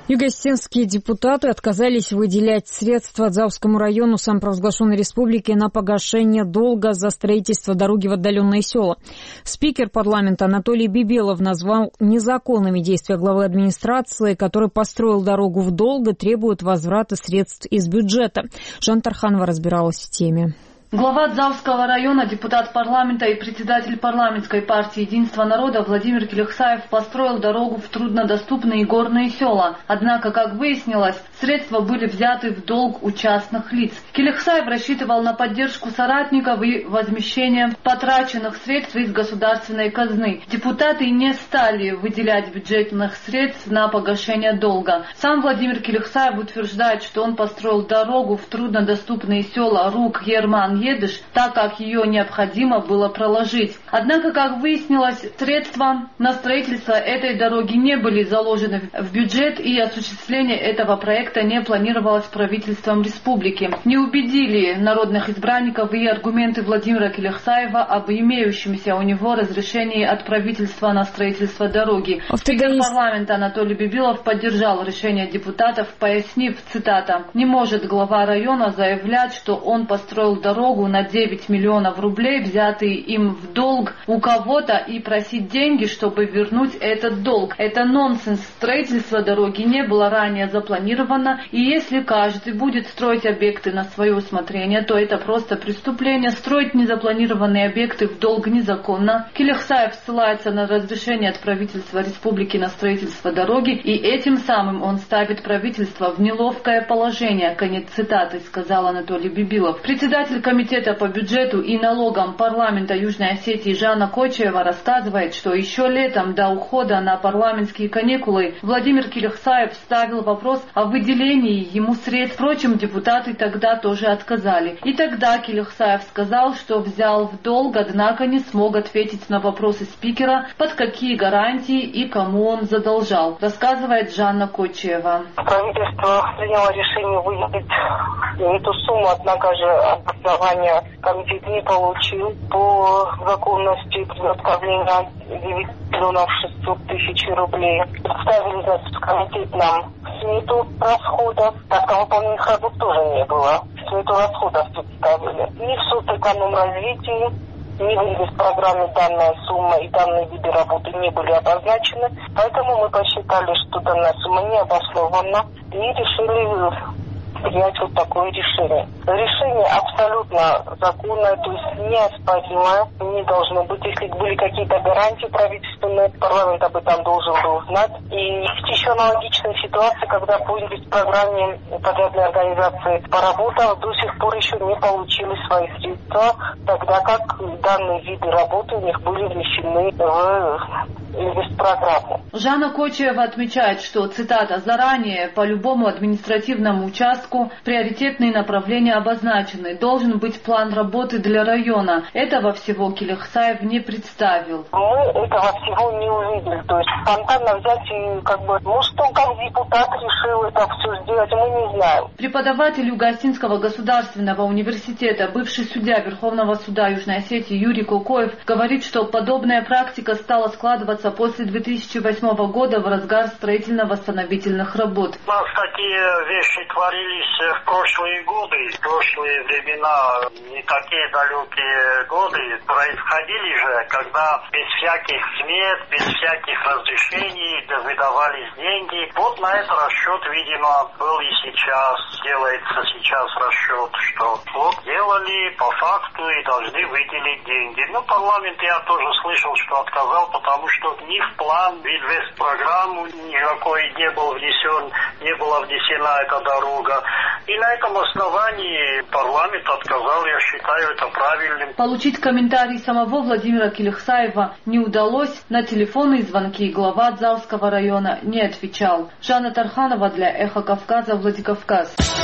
Юго-Осетинские депутаты отказались выделять средства Дзавскому району самопровозглашенной республики на погашение долга за строительство дороги в отдаленные села. Спикер парламента Анатолий Бибелов назвал незаконными действия главы администрации, который построил дорогу в долг и требует возврата средств из бюджета. Жанна Тарханова разбиралась в теме. Глава Дзавского района, депутат парламента и председатель парламентской партии «Единство народа» Владимир Келехсаев построил дорогу в труднодоступные горные села. Однако, как выяснилось, средства были взяты в долг у частных лиц. Келехсаев рассчитывал на поддержку соратников и возмещение потраченных средств из государственной казны. Депутаты не стали выделять бюджетных средств на погашение долга. Сам Владимир Келехсаев утверждает, что он построил дорогу в труднодоступные села Рук, Ерман, Едыш, так как ее необходимо было проложить. Однако, как выяснилось, средства на строительство этой дороги не были заложены в бюджет, и осуществление этого проекта не планировалось правительством республики. Не убедили народных избранников и аргументы Владимира Келехсаева об имеющемся у него разрешении от правительства на строительство дороги. Спикер парламента Анатолий Бибелов поддержал решение депутатов, пояснив, цитата, «Не может глава района заявлять, что он построил дорогу на 9 миллионов рублей, взятые им в долг у кого-то, и просить деньги, чтобы вернуть этот долг. Это нонсенс. Строительство дороги не было ранее запланировано, и если каждый будет строить объекты на свое усмотрение, то это просто преступление. Строить незапланированные объекты в долг незаконно». Келехсаев ссылается на разрешение от правительства республики на строительство дороги, и этим самым он ставит правительство в неловкое положение. Конец цитаты, сказал Анатолий Бибелов. Председатель комитета по бюджету и налогам парламента Южной Осетии Жанна Кочева рассказывает, что еще летом до ухода на парламентские каникулы Владимир Келехсаев ставил вопрос о выделении ему средств. Впрочем, депутаты тогда тоже отказали. И тогда Келехсаев сказал, что взял в долг, однако не смог ответить на вопросы спикера, под какие гарантии и кому он задолжал. Рассказывает Жанна Кочева. Правительство приняло решение выделить эту сумму, однако же обоснования комитет не получил по законности предоставления 9 миллионов 600 тысяч рублей. Представили, значит, комитет нам смету расходов, так как выполненных работ тоже не было. Смету расходов представили. Ни в соцэкономразвитии, ни в инвестпрограмме данная сумма и данные виды работы не были обозначены. Поэтому мы посчитали, что данная сумма не обоснована, и решили принять вот такое решение. Решение абсолютно законное, то есть неоспоримое, не должно быть. Если были какие-то гарантии правительственные, парламент об этом должен был знать. И есть еще аналогичная ситуация, когда по инвестпрограмме подрядной организации по работам до сих пор еще не получили свои средства, тогда как данные виды работы у них были внесены в инвестпрограмму. Жанна Кочева отмечает, что, цитата, «заранее по любому административному участку приоритетные направления обозначены. Должен быть план работы для района». Этого всего Келехсаев не представил. Мы этого всего не увидели. То есть спонтанно взять и может он как депутат решил это все сделать, мы не знаем. Преподаватель Юго-Осетинского государственного университета, бывший судья Верховного суда Южной Осетии Юрий Кокоев говорит, что подобная практика стала складываться после 2008 года в разгар строительно-восстановительных работ. У нас такие вещи творились в прошлые годы, в прошлые времена, не такие далекие годы, происходили же, когда без всяких смет, без всяких разрешений выдавались деньги. Вот на этот расчет, видимо, был и сейчас, делается сейчас расчет, что вот делали по факту и должны выделить деньги. Ну, парламент я тоже слышал, что отказал, потому что ни в план, в инвестпрограмму никакой не был внесен, не была внесена эта дорога. И на этом основании парламент отказал, я считаю это правильным. Получить комментарий самого Владимира Келехсаева не удалось. На телефонные звонки глава Дзавского района не отвечал. Жанна Тарханова для Эхо Кавказа, Владикавказ.